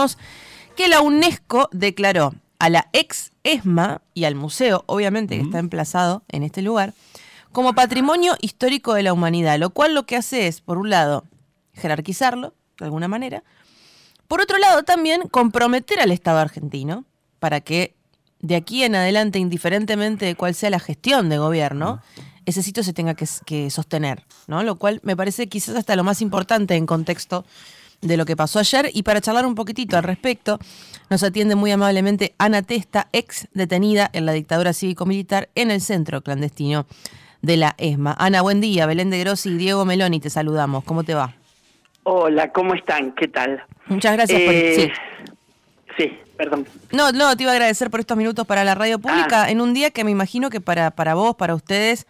contarnos que la UNESCO declaró a la ex ESMA y al museo, obviamente que está emplazado en este lugar, como patrimonio histórico de la humanidad, lo cual lo que hace es, por un lado, jerarquizarlo, de alguna manera, por otro lado también comprometer al Estado argentino para que de aquí en adelante, indiferentemente de cuál sea la gestión de gobierno, ese sitio se tenga que sostener, ¿no? Lo cual me parece quizás hasta lo más importante en contexto de lo que pasó ayer. Y para charlar un poquitito al respecto, nos atiende muy amablemente Ana Testa, ex detenida en la dictadura cívico-militar en el centro clandestino de la ESMA. Ana, buen día. Belén de Grossi y Diego Meloni, te saludamos. ¿Cómo te va? Hola, ¿cómo están? ¿Qué tal? Muchas gracias por... Sí, perdón. No, te iba a agradecer por estos minutos para la radio pública en un día que me imagino que para vos, para ustedes,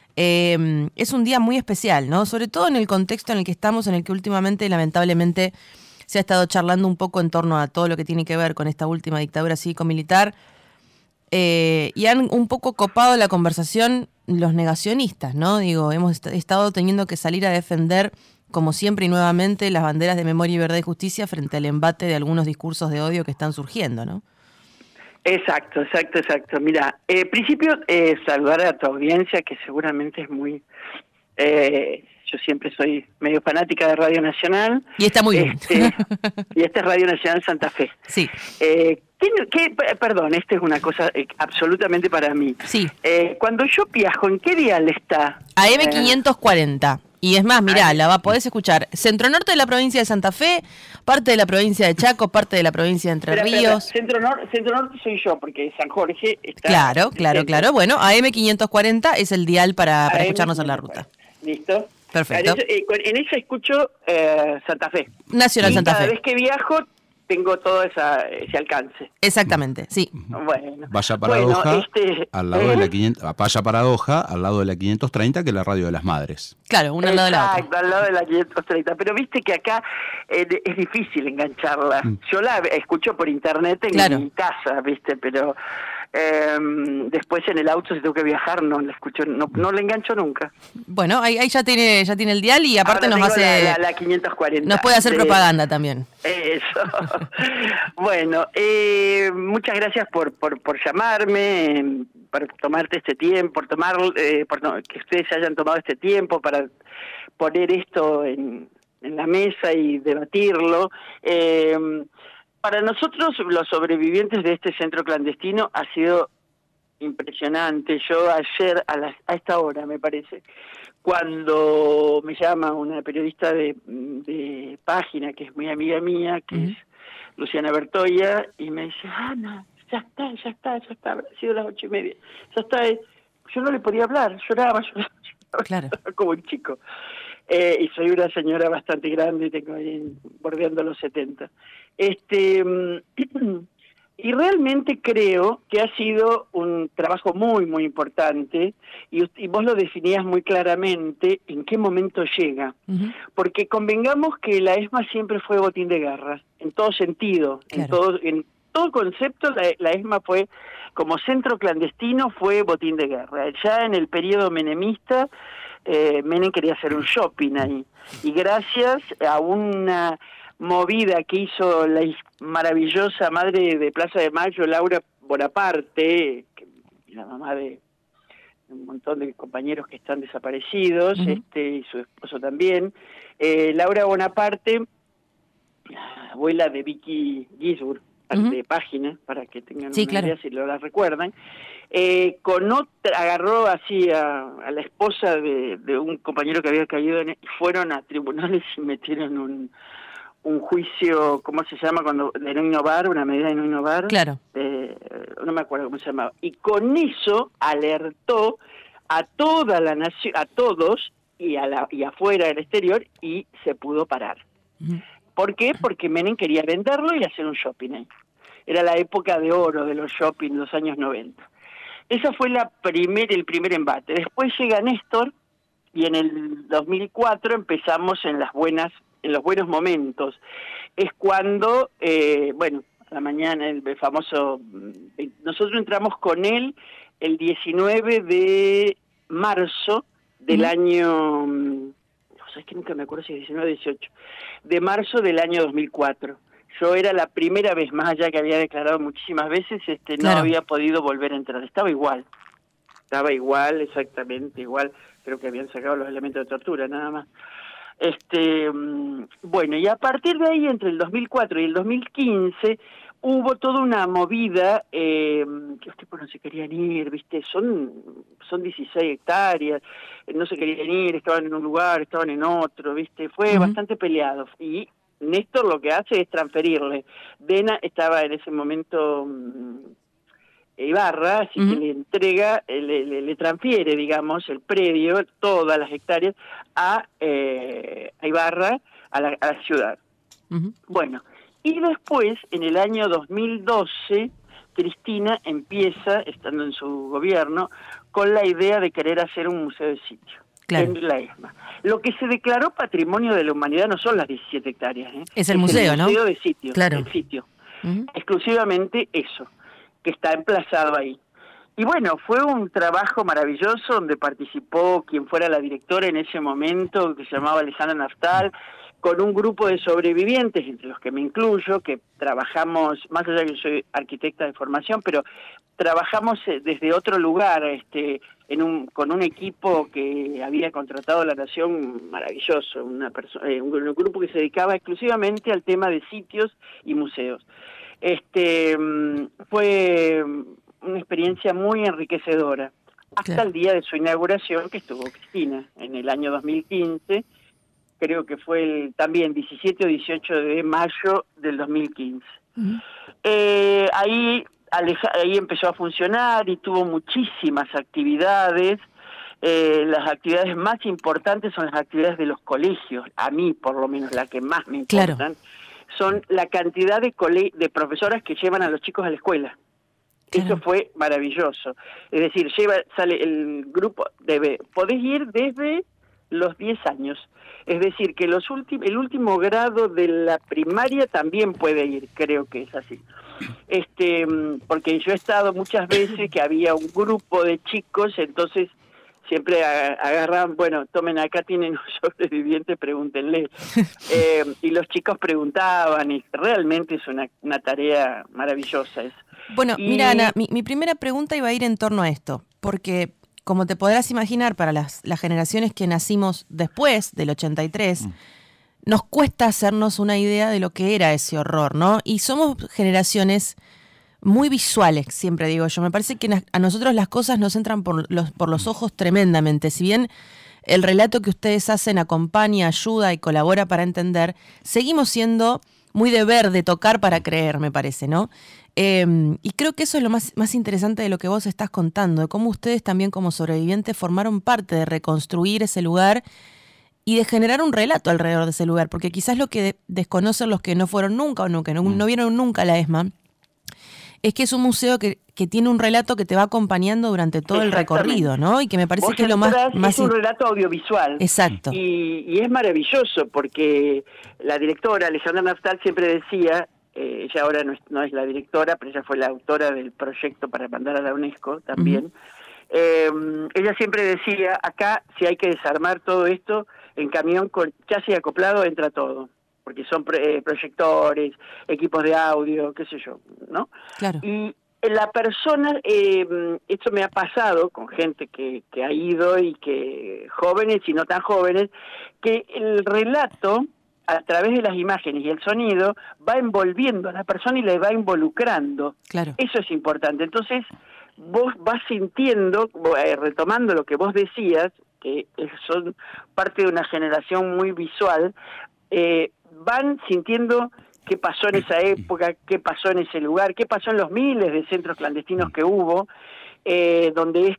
es un día muy especial, ¿no? Sobre todo en el contexto en el que estamos, en el que últimamente, lamentablemente, se ha estado charlando un poco en torno a todo lo que tiene que ver con esta última dictadura cívico-militar, y han un poco copado la conversación los negacionistas, ¿no? Digo, hemos estado teniendo que salir a defender, como siempre y nuevamente, las banderas de memoria y verdad y justicia frente al embate de algunos discursos de odio que están surgiendo, ¿no? Exacto. Mira, principio, saludar a tu audiencia, que seguramente es muy... yo siempre soy medio fanática de Radio Nacional. Y está muy bien. Y esta es Radio Nacional Santa Fe. Sí. Perdón, esta es una cosa absolutamente para mí. Sí. Cuando yo viajo, ¿en qué dial está? AM 540. Y es más, mirá, podés escuchar. Centro norte de la provincia de Santa Fe, parte de la provincia de Chaco, parte de la provincia de Entre Ríos. Centro norte soy yo, porque San Jorge está... Claro. Bueno, AM 540 es el dial para escucharnos en la ruta. ¿Listo? Perfecto. En esa escucho Santa Fe. Nacional Santa Fe. Cada vez que viajo tengo todo ese alcance. Exactamente, sí. Bueno. Vaya paradoja, al lado de la vaya paradoja, al lado de la 530, que es la radio de las madres. Claro, una al lado de la otra. Exacto, al lado de la 530. Pero viste que acá es difícil engancharla. Yo la escucho por internet en mi casa, viste, pero después en el auto, si tengo que viajar, no la escucho, no la engancho nunca. Bueno, ahí ya tiene el dial y aparte ahora nos hace... la 540. Nos puede hacer propaganda también. Eso. Bueno, muchas gracias por llamarme, por tomarte este tiempo, que ustedes se hayan tomado este tiempo para poner esto en la mesa y debatirlo. Para nosotros, los sobrevivientes de este centro clandestino, ha sido impresionante. Yo ayer, a esta hora, me parece, cuando me llama una periodista de página, que es muy amiga mía, que es Luciana Bertoya, y me dice, Ana, ya está, habrá sido las 8:30, ya está. Yo no le podía hablar, lloraba, claro, como un chico. Y soy una señora bastante grande, tengo ahí bordeando los 70. Y realmente creo que ha sido un trabajo muy, muy importante, y vos lo definías muy claramente en qué momento llega. Porque convengamos que la ESMA siempre fue botín de guerra, en todo sentido, claro. en todo concepto, la ESMA fue, como centro clandestino, fue botín de guerra. Ya en el periodo menemista, Menem quería hacer un shopping ahí, y gracias a una movida que hizo la maravillosa madre de Plaza de Mayo, Laura Bonaparte, la mamá de un montón de compañeros que están desaparecidos, y su esposo también, Laura Bonaparte, abuela de Vicky Gisburg, de Página, para que tengan una idea si lo la recuerdan, agarró así a la esposa de un compañero que había caído fueron a tribunales y metieron un juicio, ¿cómo se llama? De no innovar, una medida de no innovar. Claro. No me acuerdo cómo se llamaba. Y con eso alertó a toda la nación, a todos, y afuera del exterior, y se pudo parar. ¿Por qué? Porque Menem quería venderlo y hacer un shopping ahí. Era la época de oro de los shopping, los años 90. Esa fue el primer embate. Después llega Néstor, y en el 2004 empezamos en los buenos momentos. Es cuando, a la mañana, el famoso... Nosotros entramos con él el 19 de marzo del año... ¿Sabes que nunca me acuerdo si es 19 o 18? De marzo del año 2004. yo era la primera vez, más allá que había declarado muchísimas veces, no había podido volver a entrar. Estaba igual, exactamente igual. Creo que habían sacado los elementos de tortura, nada más. Bueno, y a partir de ahí, entre el 2004 y el 2015, hubo toda una movida, que los tipos no se querían ir, ¿viste? Son 16 hectáreas, no se querían ir, estaban en un lugar, estaban en otro, ¿viste? Fue bastante peleado. Y Néstor lo que hace es transferirle. Dena estaba en ese momento Ibarra, así que le entrega, le transfiere, digamos, el predio, todas las hectáreas, a Ibarra, a la ciudad. Bueno, y después, en el año 2012, Cristina empieza, estando en su gobierno, con la idea de querer hacer un museo de sitio. Claro. En la ESMA. Lo que se declaró Patrimonio de la Humanidad no son las 17 hectáreas. Es el museo, ¿no? El museo de sitio, claro. El sitio. Exclusivamente eso, que está emplazado ahí. Y bueno, fue un trabajo maravilloso donde participó quien fuera la directora en ese momento, que se llamaba Alessandra Naftal, con un grupo de sobrevivientes, entre los que me incluyo, que trabajamos, más allá de que soy arquitecta de formación, pero trabajamos desde otro lugar, con un equipo que había contratado la Nación maravilloso, un grupo que se dedicaba exclusivamente al tema de sitios y museos. Fue una experiencia muy enriquecedora, hasta el día de su inauguración, que estuvo Cristina, en el año 2015, creo que fue también 17 o 18 de mayo del 2015. Ahí empezó a funcionar y tuvo muchísimas actividades. Las actividades más importantes son las actividades de los colegios, a mí por lo menos la que más me importan, claro. Son la cantidad de profesoras que llevan a los chicos a la escuela. Claro. Eso fue maravilloso. Es decir, sale el grupo, podés ir desde los 10 años. Es decir, que el último grado de la primaria también puede ir, creo que es así. Porque yo he estado muchas veces que había un grupo de chicos, entonces siempre agarraban, bueno, tomen acá, tienen un sobreviviente, pregúntenle. Y los chicos preguntaban, y realmente es una tarea maravillosa. Bueno, mira, Ana, mi primera pregunta iba a ir en torno a esto, porque como te podrás imaginar, para las generaciones que nacimos después del 83, nos cuesta hacernos una idea de lo que era ese horror, ¿no? Y somos generaciones muy visuales, siempre digo yo. Me parece que a nosotros las cosas nos entran por los ojos tremendamente. Si bien el relato que ustedes hacen acompaña, ayuda y colabora para entender, seguimos siendo muy de ver, de tocar para creer, me parece, ¿no? Y creo que eso es lo más interesante de lo que vos estás contando, de cómo ustedes también como sobrevivientes formaron parte de reconstruir ese lugar y de generar un relato alrededor de ese lugar, porque quizás lo que desconocen los que no fueron nunca o no vieron nunca la ESMA, es que es un museo que tiene un relato que te va acompañando durante todo el recorrido, ¿no? Y que me parece que es lo más... Es un relato audiovisual. Exacto. Y es maravilloso, porque la directora, Alessandra Naftal, siempre decía, ella ahora no es la directora, pero ella fue la autora del proyecto para mandar a la UNESCO también. Ella siempre decía, acá si hay que desarmar todo esto, en camión con chasis acoplado entra todo, porque son proyectores, equipos de audio, qué sé yo, ¿no? Claro. Y la persona, esto me ha pasado con gente que ha ido y que jóvenes y no tan jóvenes, que el relato, a través de las imágenes y el sonido, va envolviendo a la persona y le va involucrando. Claro. Eso es importante. Entonces, vos vas sintiendo, retomando lo que vos decías, que son parte de una generación muy visual, van sintiendo qué pasó en esa época, qué pasó en ese lugar, qué pasó en los miles de centros clandestinos que hubo, donde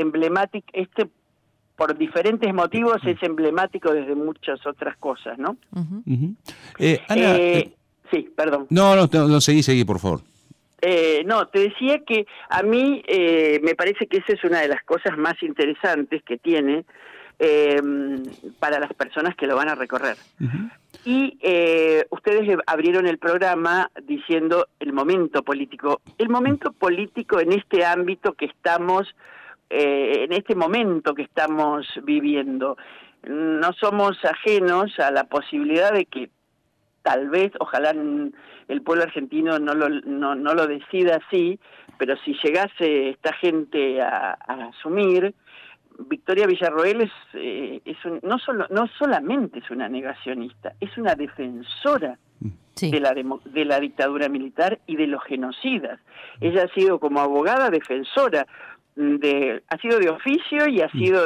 por diferentes motivos es emblemático desde muchas otras cosas, ¿no? Ana, sí, perdón. No, seguí, por favor. No, te decía que a mí me parece que esa es una de las cosas más interesantes que tiene para las personas que lo van a recorrer. Y ustedes abrieron el programa diciendo el momento político. El momento político en este ámbito que estamos, en este momento que estamos viviendo. No somos ajenos a la posibilidad de que tal vez, ojalá el pueblo argentino no lo decida así, pero si llegase esta gente a asumir, Victoria Villarroel no solamente es una negacionista, es una defensora de la dictadura militar y de los genocidas. Ella ha sido como abogada defensora, ha sido de oficio y ha sido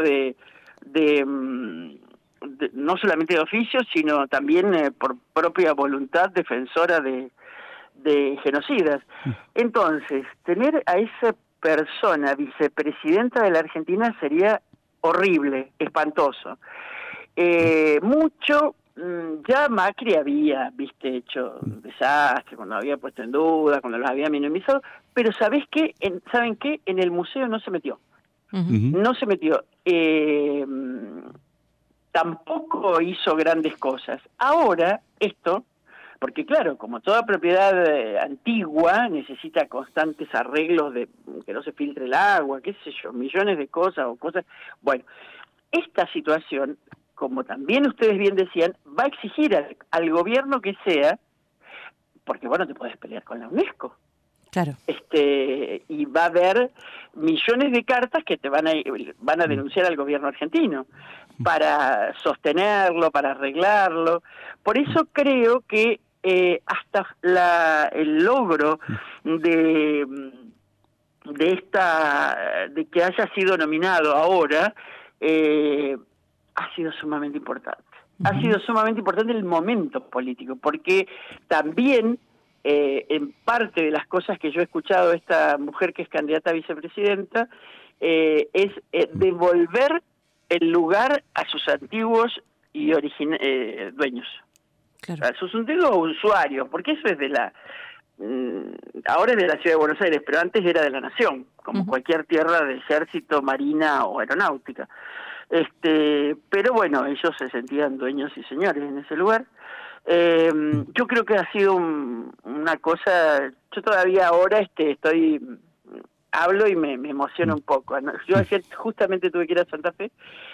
no solamente de oficio, sino también por propia voluntad defensora de genocidas. Entonces, tener a esa persona vicepresidenta de la Argentina sería horrible, espantoso. Ya Macri había, hecho un desastre, cuando había puesto en duda, cuando los había minimizado, pero ¿saben qué? En el museo no se metió. No se metió. Tampoco hizo grandes cosas. Ahora, porque claro, como toda propiedad antigua, necesita constantes arreglos de que no se filtre el agua, qué sé yo, millones de cosas o cosas. Bueno, esta situación, como también ustedes bien decían, va a exigir al gobierno que sea, porque no te puedes pelear con la UNESCO. Claro. Y va a haber millones de cartas que te van a denunciar al gobierno argentino para sostenerlo, para arreglarlo. Por eso creo que hasta el logro de que haya sido nominado ahora ha sido sumamente importante. Ha sido sumamente importante el momento político, porque también en parte de las cosas que yo he escuchado de esta mujer que es candidata a vicepresidenta es devolver el lugar a sus antiguos y dueños, claro, a sus antiguos usuarios, porque eso es ahora es de la Ciudad de Buenos Aires, pero antes era de la Nación, como cualquier tierra de ejército, marina o aeronáutica. Pero bueno, ellos se sentían dueños y señores en ese lugar. Yo creo que ha sido una cosa. Yo todavía ahora hablo y me emociona un poco, ¿no? Yo ayer justamente tuve que ir a Santa Fe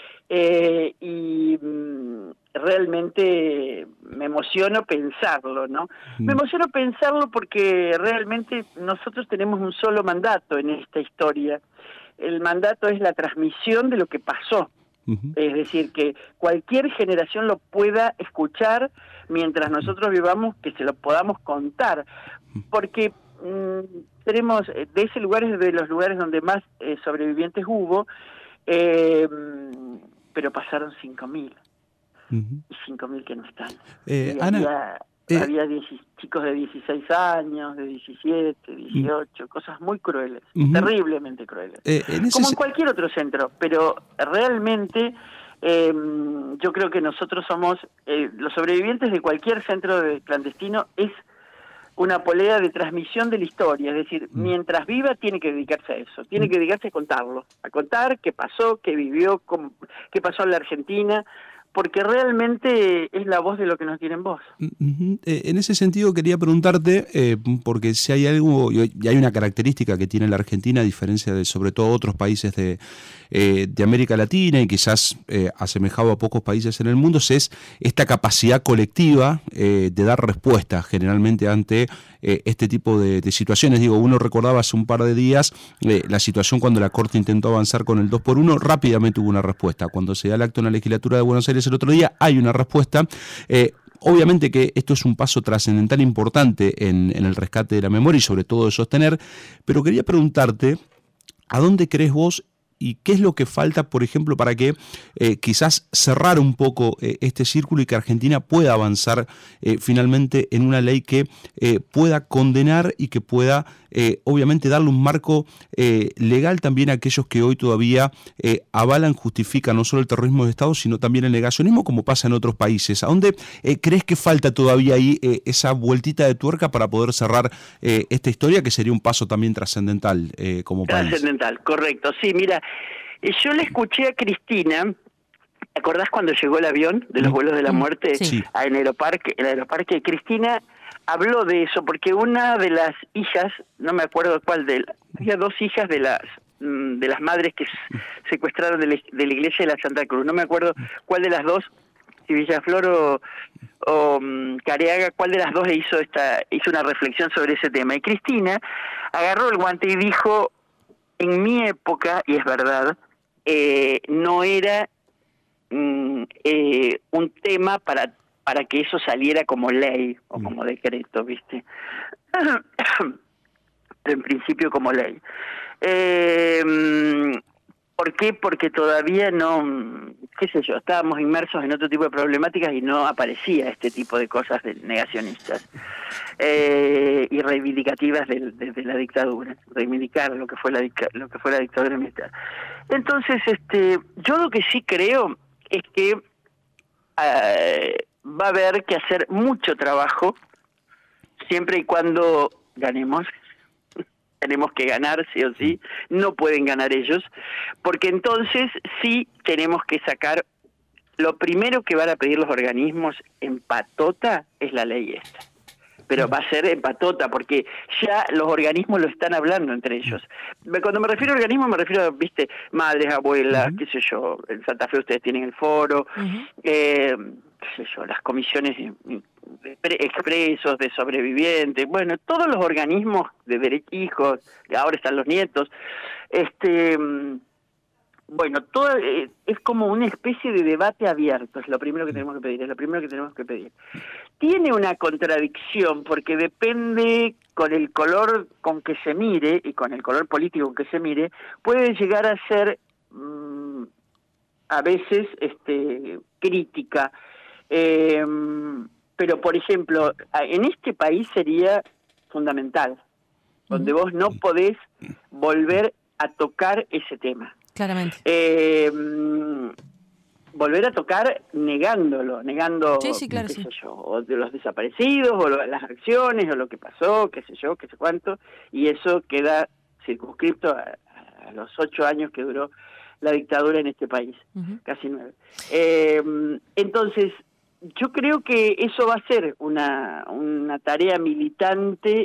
y realmente me emociono pensarlo, ¿no? Me emociono pensarlo porque realmente nosotros tenemos un solo mandato en esta historia. El mandato es la transmisión de lo que pasó. Es decir, que cualquier generación lo pueda escuchar mientras nosotros vivamos, que se lo podamos contar, porque tenemos, de ese lugar es de los lugares donde más sobrevivientes hubo, pero pasaron 5.000, y 5.000 que no están. Ana, había chicos de 16 años, de 17, 18, cosas muy crueles, terriblemente crueles, como en cualquier otro centro, pero realmente yo creo que nosotros somos, los sobrevivientes de cualquier centro clandestino, es una polea de transmisión de la historia, es decir, mientras viva tiene que dedicarse a eso, tiene que dedicarse a contarlo, a contar qué pasó, qué vivió, qué pasó en la Argentina, porque realmente es la voz de lo que nos tiene en voz. En ese sentido quería preguntarte, porque si hay algo, y hay una característica que tiene la Argentina, a diferencia de sobre todo otros países de América Latina y quizás asemejado a pocos países en el mundo, es esta capacidad colectiva de dar respuesta generalmente ante este tipo de situaciones. Digo, uno recordaba hace un par de días la situación cuando la Corte intentó avanzar con el 2x1, rápidamente hubo una respuesta. Cuando se da el acto en la legislatura de Buenos Aires el otro día, hay una respuesta. Obviamente que esto es un paso trascendental importante en el rescate de la memoria y sobre todo de sostener, pero quería preguntarte, ¿a dónde crees vos y qué es lo que falta, por ejemplo, para que quizás cerrar un poco este círculo y que Argentina pueda avanzar finalmente en una ley que pueda condenar y que pueda obviamente darle un marco legal también a aquellos que hoy todavía avalan, justifican no solo el terrorismo de Estado, sino también el negacionismo, como pasa en otros países? ¿A dónde crees que falta todavía ahí esa vueltita de tuerca para poder cerrar esta historia, que sería un paso también trascendental como país? Trascendental, correcto. Sí, mira, yo le escuché a Cristina. ¿Te acordás cuando llegó el avión de los vuelos de la muerte en el Aeroparque? Cristina habló de eso porque una de las hijas, no me acuerdo cuál había dos hijas de las madres que secuestraron de la iglesia de la Santa Cruz, no me acuerdo cuál de las dos si Villaflor o Careaga, cuál de las dos hizo una reflexión sobre ese tema. Y Cristina agarró el guante y dijo, en mi época, y es verdad, no era un tema para que eso saliera como ley o como decreto, ¿viste? En principio como ley. ¿Por qué? Porque todavía no, qué sé yo, estábamos inmersos en otro tipo de problemáticas y no aparecía este tipo de cosas negacionistas y reivindicativas de la dictadura, reivindicar lo que fue la dictadura militar. Entonces, yo lo que sí creo es que va a haber que hacer mucho trabajo siempre y cuando ganemos. Tenemos que ganar, sí o sí, no pueden ganar ellos, porque entonces sí tenemos que sacar, lo primero que van a pedir los organismos en patota es la ley esta, pero va a ser en patota, porque ya los organismos lo están hablando entre ellos. Cuando me refiero a organismos, me refiero a, viste, madres, abuelas, qué sé yo, en Santa Fe ustedes tienen el foro, qué sé yo, las comisiones expresos, de sobrevivientes, bueno, todos los organismos de hijos, ahora están los nietos, bueno, todo es como una especie de debate abierto, es lo primero que tenemos que pedir, Tiene una contradicción, porque depende con el color con que se mire, y con el color político con que se mire, puede llegar a ser a veces crítica, pero, por ejemplo, en este país sería fundamental, donde vos no podés volver a tocar ese tema. Claramente. Volver a tocar negando, sí, claro, qué sé yo, o de los desaparecidos, o las acciones, o lo que pasó, qué sé yo, qué sé cuánto, y eso queda circunscripto a los 8 años que duró la dictadura en este país, casi 9. Entonces, yo creo que eso va a ser una tarea militante.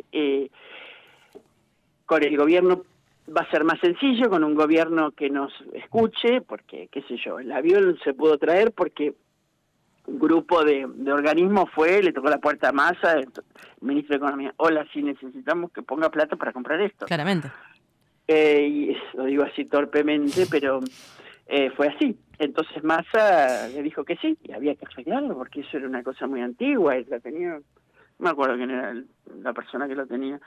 Con el gobierno va a ser más sencillo, con un gobierno que nos escuche, porque, qué sé yo, el avión se pudo traer porque un grupo de organismos le tocó la puerta a Massa, el ministro de Economía, hola, si necesitamos que ponga plata para comprar esto. Claramente. Y lo digo así torpemente, pero fue así. Entonces Massa le dijo que sí, y había que arreglarlo, porque eso era una cosa muy antigua, y la tenía, no me acuerdo quién era la persona que lo tenía,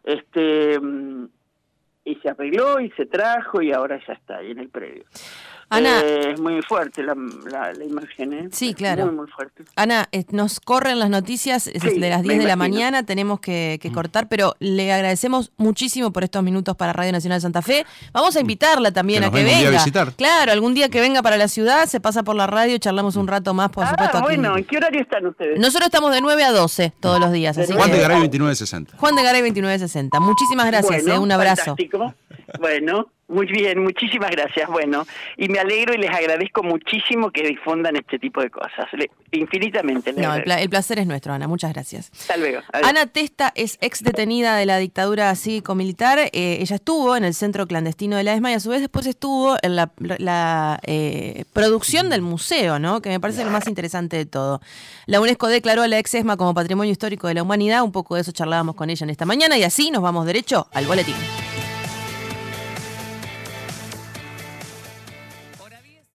y se arregló, y se trajo, y ahora ya está ahí en el predio. Ana, es muy fuerte la imagen, ¿eh? Sí, claro. Muy, muy fuerte. Ana, nos corren las noticias de las 10 de la mañana, tenemos que cortar, pero le agradecemos muchísimo por estos minutos para Radio Nacional de Santa Fe. Vamos a invitarla también a que venga. Un día a visitar. Claro, algún día que venga para la ciudad, se pasa por la radio, charlamos un rato más, por supuesto. Bueno, ¿en qué horario están ustedes? Nosotros estamos de 9 a 12 todos los días. Así Juan de Garay 2960. Juan de Garay 2960. Muchísimas gracias, bueno, un abrazo. Fantástico. Bueno, muy bien, muchísimas gracias. Bueno, y me alegro y les agradezco muchísimo que difundan este tipo de cosas. Infinitamente. No, el placer es nuestro, Ana. Muchas gracias. Hasta luego. Adiós. Ana Testa es ex detenida de la dictadura cívico-militar. Ella estuvo en el centro clandestino de la ESMA y a su vez después estuvo en la producción del museo, ¿no? Que me parece lo más interesante de todo. La UNESCO declaró a la ex ESMA como Patrimonio Histórico de la Humanidad. Un poco de eso charlábamos con ella en esta mañana y así nos vamos derecho al boletín.